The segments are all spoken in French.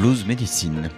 Blues Medicine.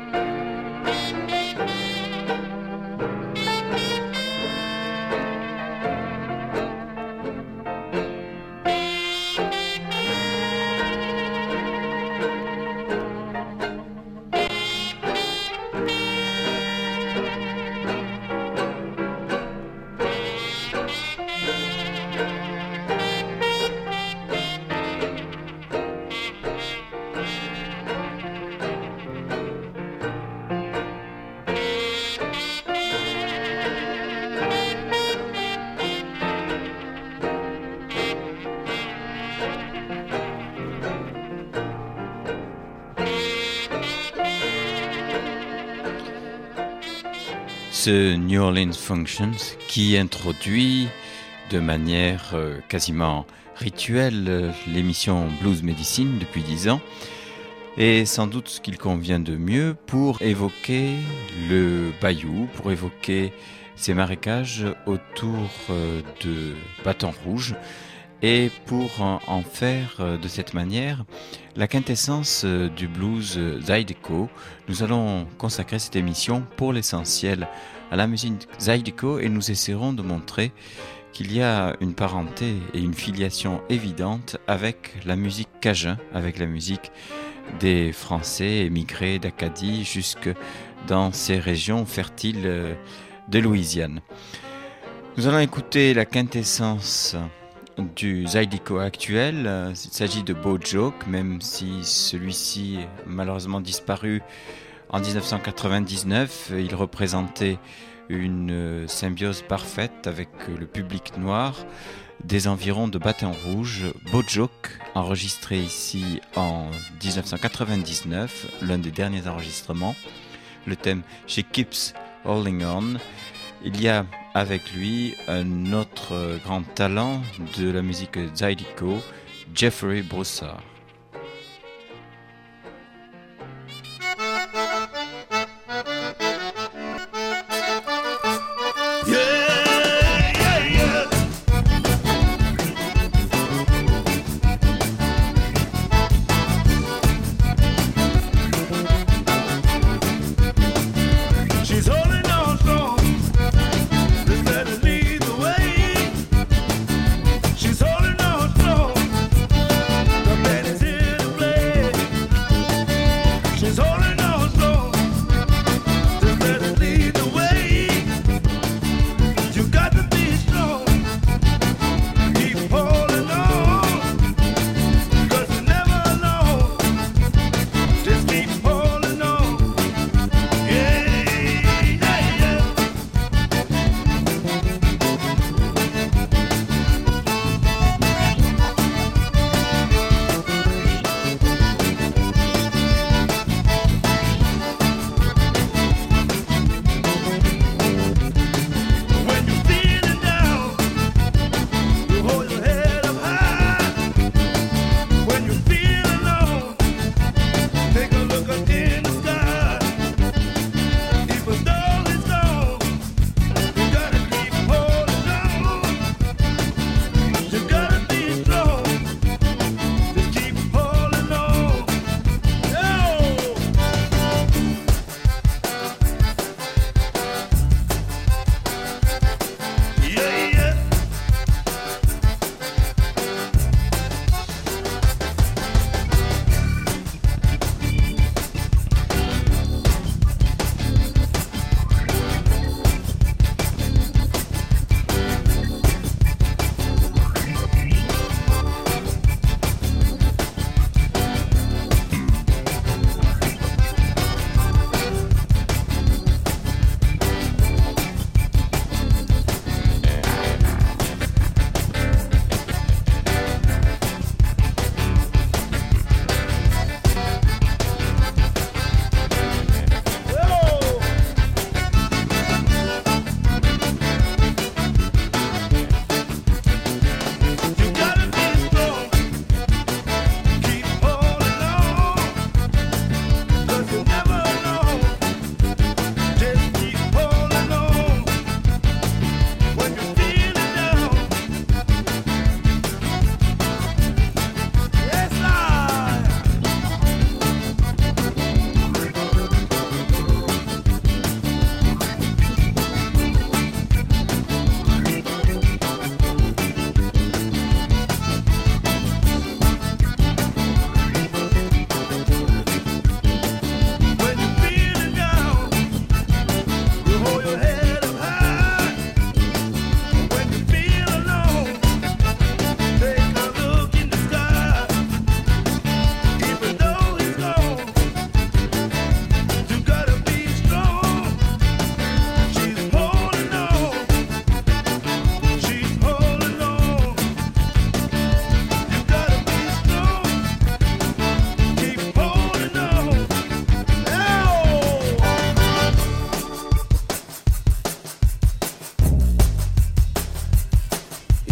Ce New Orleans Functions qui introduit de manière quasiment rituelle l'émission Blues Medicine depuis 10 ans est sans doute ce qu'il convient de mieux pour évoquer le Bayou, pour évoquer ces marécages autour de Bâton Rouge et pour en faire de cette manière la quintessence du blues zydeco. Nous allons consacrer cette émission pour l'essentiel à la musique zydeco et nous essaierons de montrer qu'il y a une parenté et une filiation évidente avec la musique cajun, avec la musique des Français émigrés d'Acadie jusque dans ces régions fertiles de Louisiane. Nous allons écouter la quintessence du zydeco actuel. Il s'agit de Beau Joke, même si celui-ci a malheureusement disparu en 1999. Il représentait une symbiose parfaite avec le public noir des environs de Bâton Rouge. Beau Joke, enregistré ici en 1999, l'un des derniers enregistrements. Le thème She Keeps Holding On. Il y a avec lui un autre grand talent de la musique zydeco, Jeffrey Broussard. She's holding on strong. The man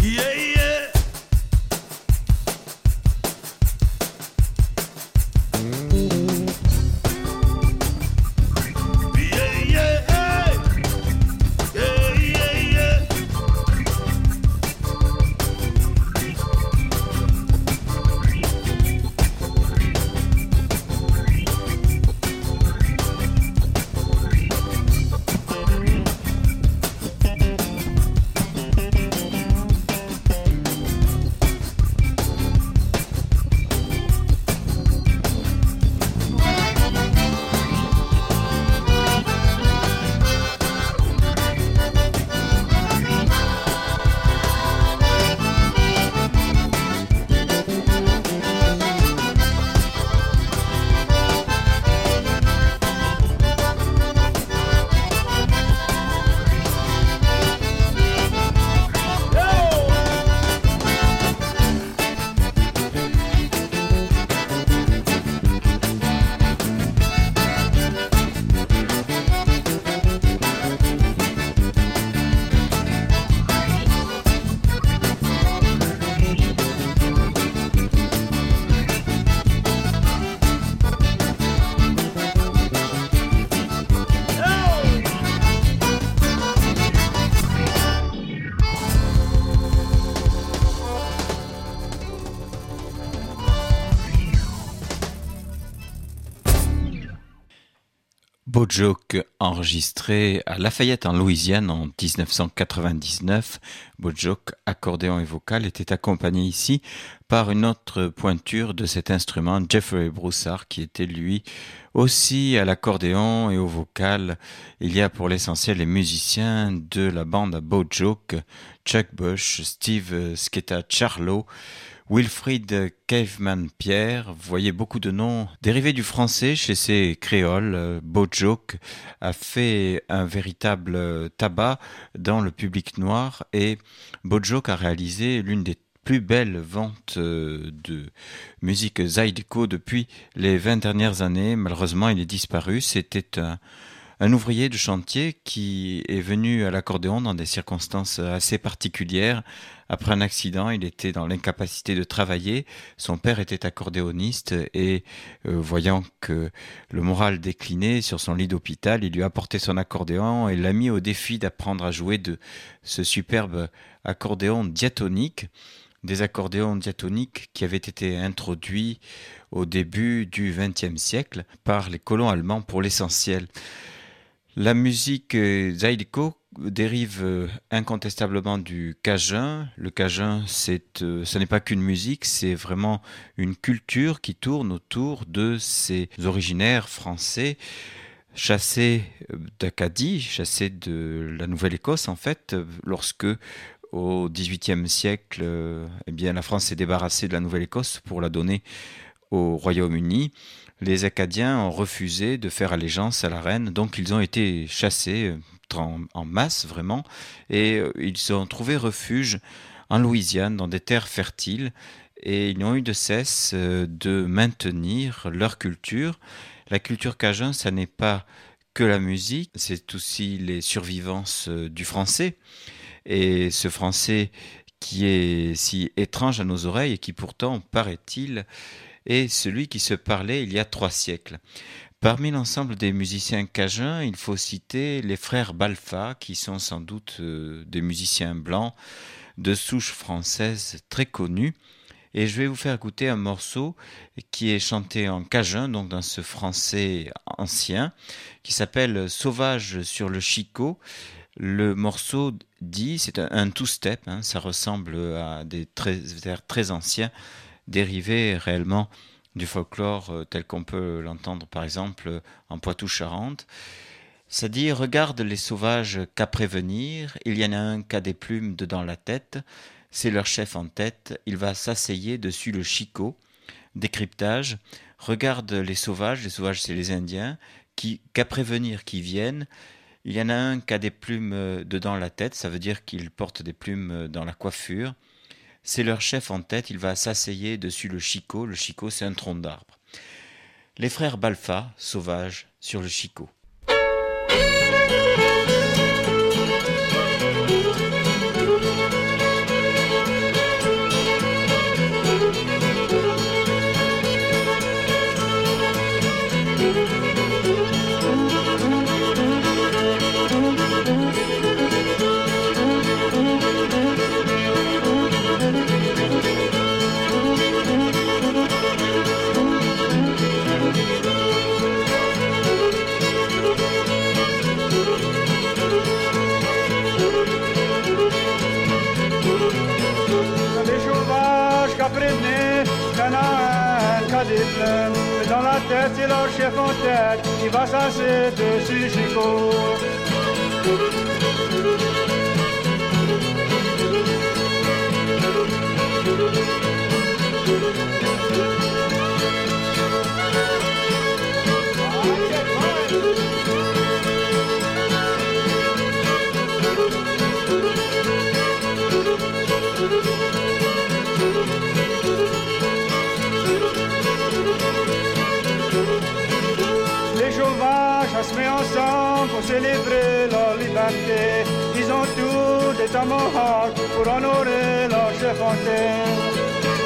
Yeah, yeah. Yeah, yeah, hey. Yeah, yeah, yeah. Bojoke, enregistré à Lafayette en Louisiane en 1999. Bojoke, accordéon et vocal, était accompagné ici par une autre pointure de cet instrument, Jeffrey Broussard, qui était lui aussi à l'accordéon et au vocal. Il y a pour l'essentiel les musiciens de la bande à Bojoke, Chuck Bush, Steve Sketa Charlo, Wilfried Caveman Pierre. Vous voyez beaucoup de noms dérivés du français chez ces créoles. Bojoke a fait un véritable tabac dans le public noir et Bojoke a réalisé l'une des plus belles ventes de musique zydeco depuis les 20 dernières années. Malheureusement, il est disparu. C'était un ouvrier de chantier qui est venu à l'accordéon dans des circonstances assez particulières. Après un accident, il était dans l'incapacité de travailler. Son père était accordéoniste et voyant que le moral déclinait sur son lit d'hôpital, il lui a apporté son accordéon et l'a mis au défi d'apprendre à jouer de ce superbe accordéon diatonique. Des accordéons diatoniques qui avaient été introduits au début du XXe siècle par les colons allemands pour l'essentiel. La musique zydeco dérive incontestablement du cajun. Le cajun, ce n'est pas qu'une musique, c'est vraiment une culture qui tourne autour de ces originaires français chassés d'Acadie, chassés de la Nouvelle-Écosse en fait, lorsque au XVIIIe siècle, eh bien, la France s'est débarrassée de la Nouvelle-Écosse pour la donner au Royaume-Uni. Les Acadiens ont refusé de faire allégeance à la reine, donc ils ont été chassés en masse vraiment, et ils ont trouvé refuge en Louisiane, dans des terres fertiles, et ils n'ont eu de cesse de maintenir leur culture. La culture cajun, ça n'est pas que la musique, c'est aussi les survivances du français, et ce français qui est si étrange à nos oreilles et qui pourtant, paraît-il, est celui qui se parlait il y a 3 siècles. Parmi l'ensemble des musiciens cajuns, il faut citer les frères Balfa, qui sont sans doute des musiciens blancs de souche française très connus. Et je vais vous faire écouter un morceau qui est chanté en cajun, donc dans ce français ancien, qui s'appelle « Sauvage sur le Chicot ». Le morceau dit, c'est un two-step, ça ressemble à des airs très anciens, dérivé réellement du folklore tel qu'on peut l'entendre par exemple en Poitou-Charentes. Ça dit « Regarde les sauvages qu'à prévenir, il y en a un qui a des plumes dedans la tête, c'est leur chef en tête, il va s'asseyer dessus le chicot. » Décryptage, regarde les sauvages c'est les Indiens, qu'à prévenir qui viennent. Il y en a un qui a des plumes dedans la tête, ça veut dire qu'il porte des plumes dans la coiffure. C'est leur chef en tête, il va s'asseyer dessus le chicot. Le chicot, c'est un tronc d'arbre. Les frères Balfa, sauvages, sur le chicot. qu'à prévenir qu'il y en a un qui a des plumes. Mais dans la tête, c'est leur chef en tête qui va s'asseoir dessus Chico. Les sauvages se mettent ensemble pour célébrer leur liberté. Ils ont tous des tomahawks pour honorer leur chef en tête.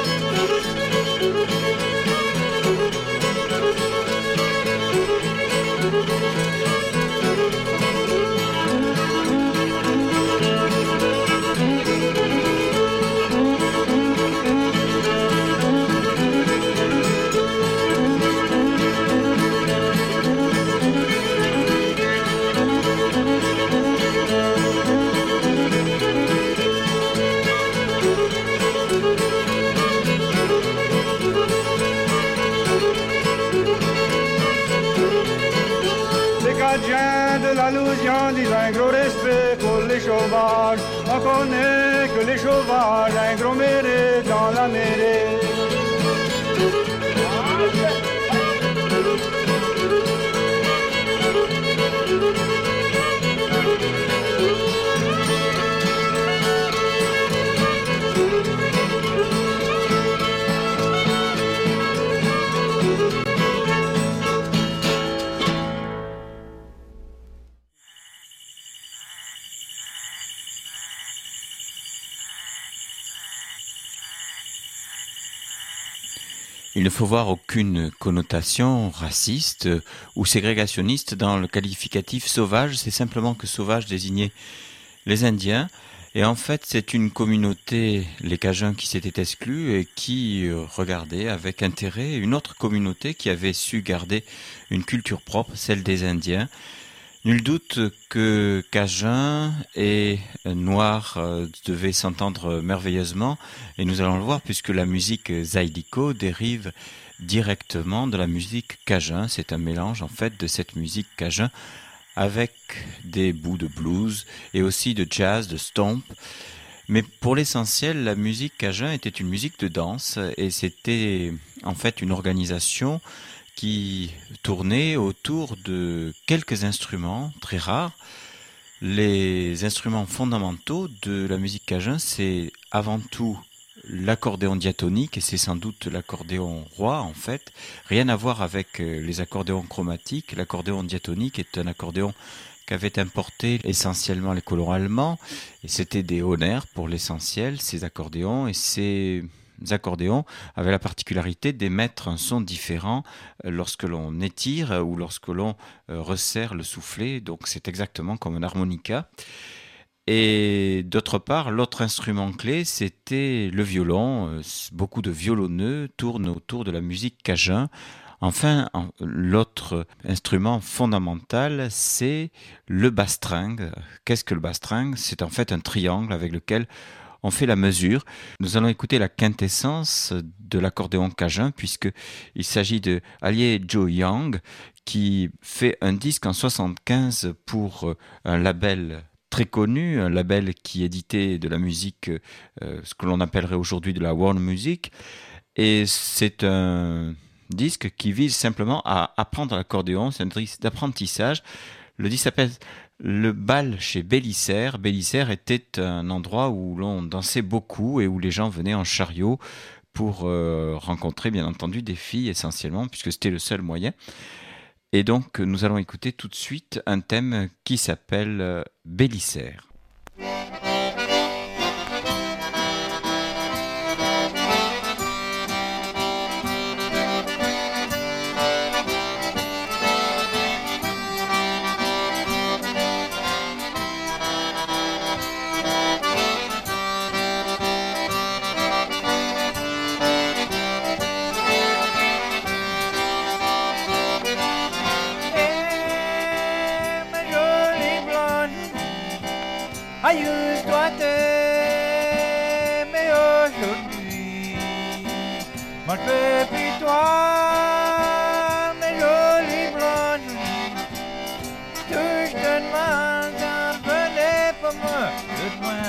De la Louisiane, ils ont un gros respect pour les sauvages. On connaît que les sauvages ont un gros mérite dans la mêlée. Il ne faut voir aucune connotation raciste ou ségrégationniste dans le qualificatif sauvage, c'est simplement que sauvage désignait les Indiens. Et en fait, c'est une communauté, les Cajuns, qui s'était exclue et qui regardait avec intérêt une autre communauté qui avait su garder une culture propre, celle des Indiens. Nul doute que Cajun et Noir devaient s'entendre merveilleusement, et nous allons le voir puisque la musique zydeco dérive directement de la musique Cajun. C'est un mélange en fait de cette musique Cajun avec des bouts de blues et aussi de jazz, de stomp. Mais pour l'essentiel, la musique Cajun était une musique de danse et c'était en fait une organisation qui tournait autour de quelques instruments très rares. Les instruments fondamentaux de la musique Cajun, c'est avant tout l'accordéon diatonique, et c'est sans doute l'accordéon roi en fait. Rien à voir avec les accordéons chromatiques. L'accordéon diatonique est un accordéon qu'avaient importé essentiellement les colons allemands, et c'était des Hohner pour l'essentiel, ces accordéons, et ces accordéons avaient la particularité d'émettre un son différent lorsque l'on étire ou lorsque l'on resserre le soufflet, donc c'est exactement comme un harmonica. Et d'autre part, l'autre instrument clé, c'était le violon. Beaucoup de violonneux tournent autour de la musique cajun. Enfin, l'autre instrument fondamental, c'est le bastringue. Qu'est-ce que le bastringue ? C'est en fait un triangle avec lequel on fait la mesure. Nous allons écouter la quintessence de l'accordéon cajun, puisqu'il s'agit de Alie Joe Young, qui fait un disque en 1975 pour un label très connu, un label qui éditait de la musique, ce que l'on appellerait aujourd'hui de la world music. Et c'est un disque qui vise simplement à apprendre l'accordéon, c'est un disque d'apprentissage. Le disque s'appelle Le bal chez Bélisaire. Bélisaire était un endroit où l'on dansait beaucoup et où les gens venaient en chariot pour rencontrer bien entendu des filles essentiellement, puisque c'était le seul moyen. Et donc nous allons écouter tout de suite un thème qui s'appelle Bélisaire. Aïe, je dois t'aimer aujourd'hui. Moi je fais puis toi, mes jolies blanches. Tout je te demande, t'en venais pas moi de loin.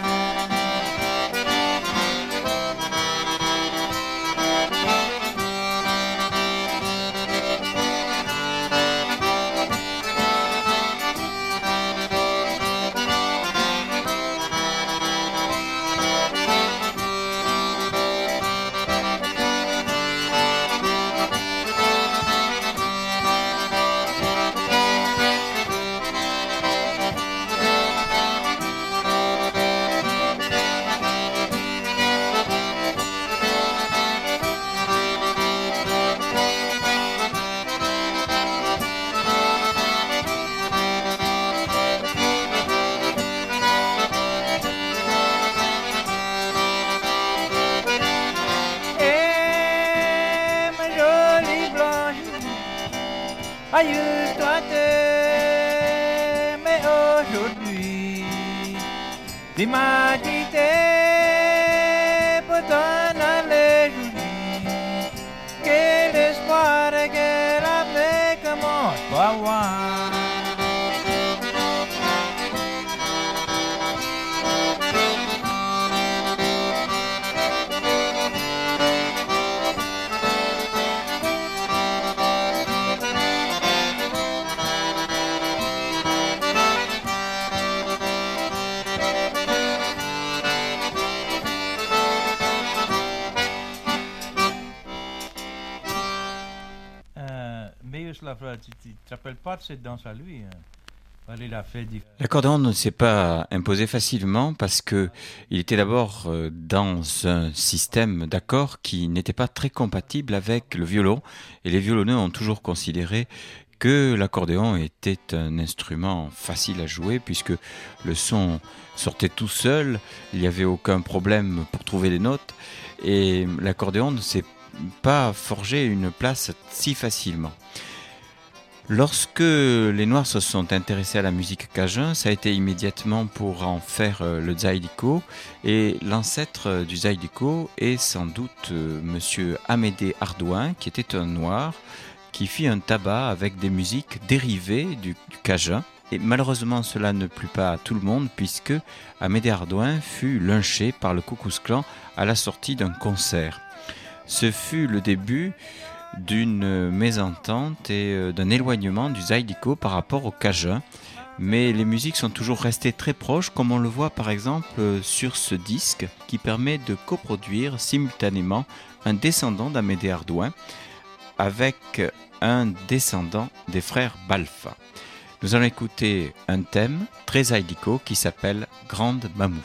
Aïe-toi mais aujourd'hui, dis-moi qui t'es pour t'en aller aujourd'hui. Quel espoir et quel avenir comment je dois voir. Tu te rappelles pas de cette danse à lui? Il a fait L'accordéon ne s'est pas imposé facilement parce que il était d'abord dans un système d'accords qui n'était pas très compatible avec le violon, et les violonneux ont toujours considéré que l'accordéon était un instrument facile à jouer puisque le son sortait tout seul, il n'y avait aucun problème pour trouver les notes, et l'accordéon ne s'est pas forgé une place si facilement. Lorsque les Noirs se sont intéressés à la musique cajun, ça a été immédiatement pour en faire le zydeco, et l'ancêtre du zydeco est sans doute monsieur Amédée Hardouin, qui était un Noir qui fit un tabac avec des musiques dérivées du cajun, et malheureusement cela ne plut pas à tout le monde puisque Amédée Hardouin fut lynché par le Ku Klux Klan à la sortie d'un concert. Ce fut le début d'une mésentente et d'un éloignement du zydeco par rapport au cajun, mais les musiques sont toujours restées très proches, comme on le voit par exemple sur ce disque qui permet de coproduire simultanément un descendant d'Amédée Hardouin avec un descendant des frères Balfa. Nous allons écouter un thème très zydeco qui s'appelle Grande Mamou.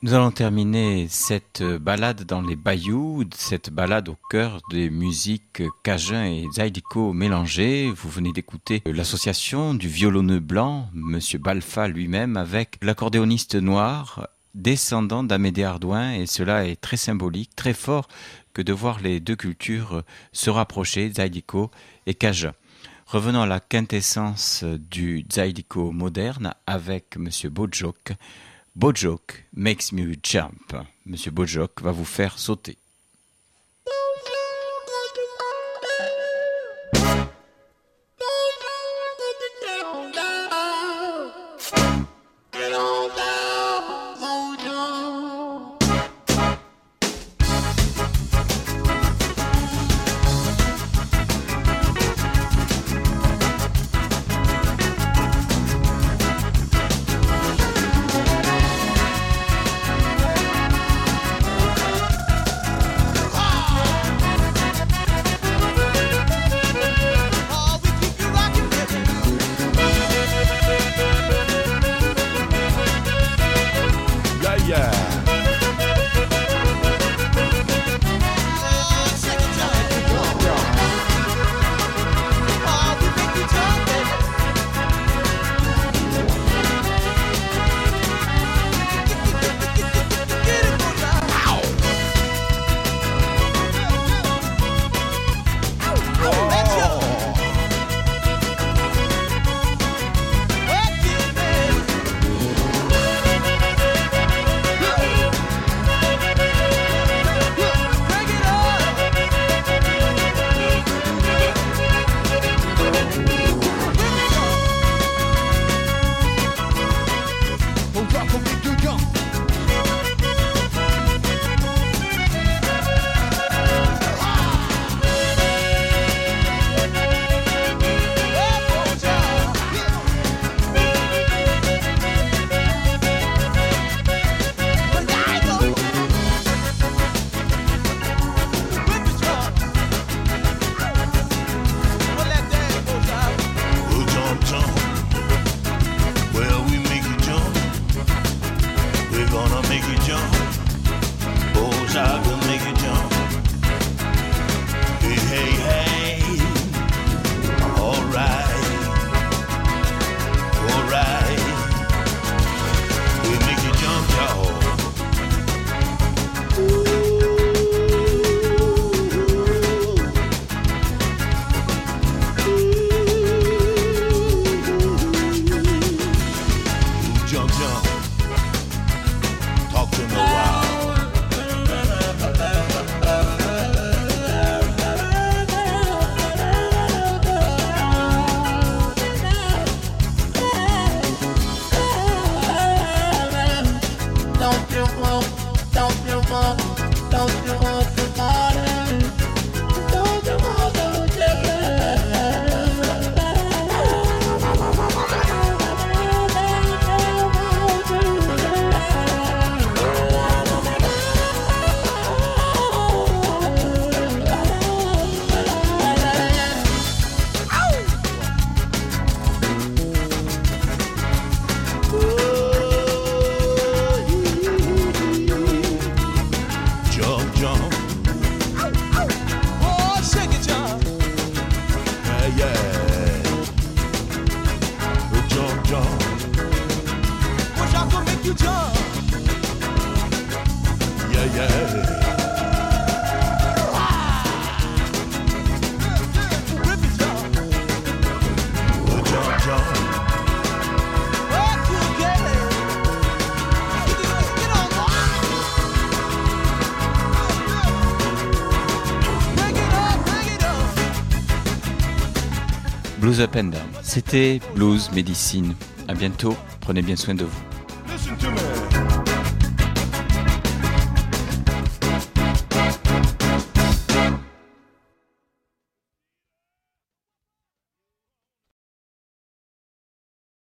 Nous allons terminer cette balade dans les bayous, cette balade au cœur des musiques cajun et zydeco mélangées. Vous venez d'écouter l'association du violonneux blanc, Monsieur Balfa lui-même, avec l'accordéoniste noir, descendant d'Amédée Hardouin, et cela est très symbolique, très fort que de voir les deux cultures se rapprocher, zydeco et cajun. Revenons à la quintessence du zydeco moderne avec Monsieur Bojok. Bojok makes me jump. Monsieur Bojok va vous faire sauter. Blues Up and Down. C'était Blues Medicine. À bientôt. Prenez bien soin de vous. Listen to me.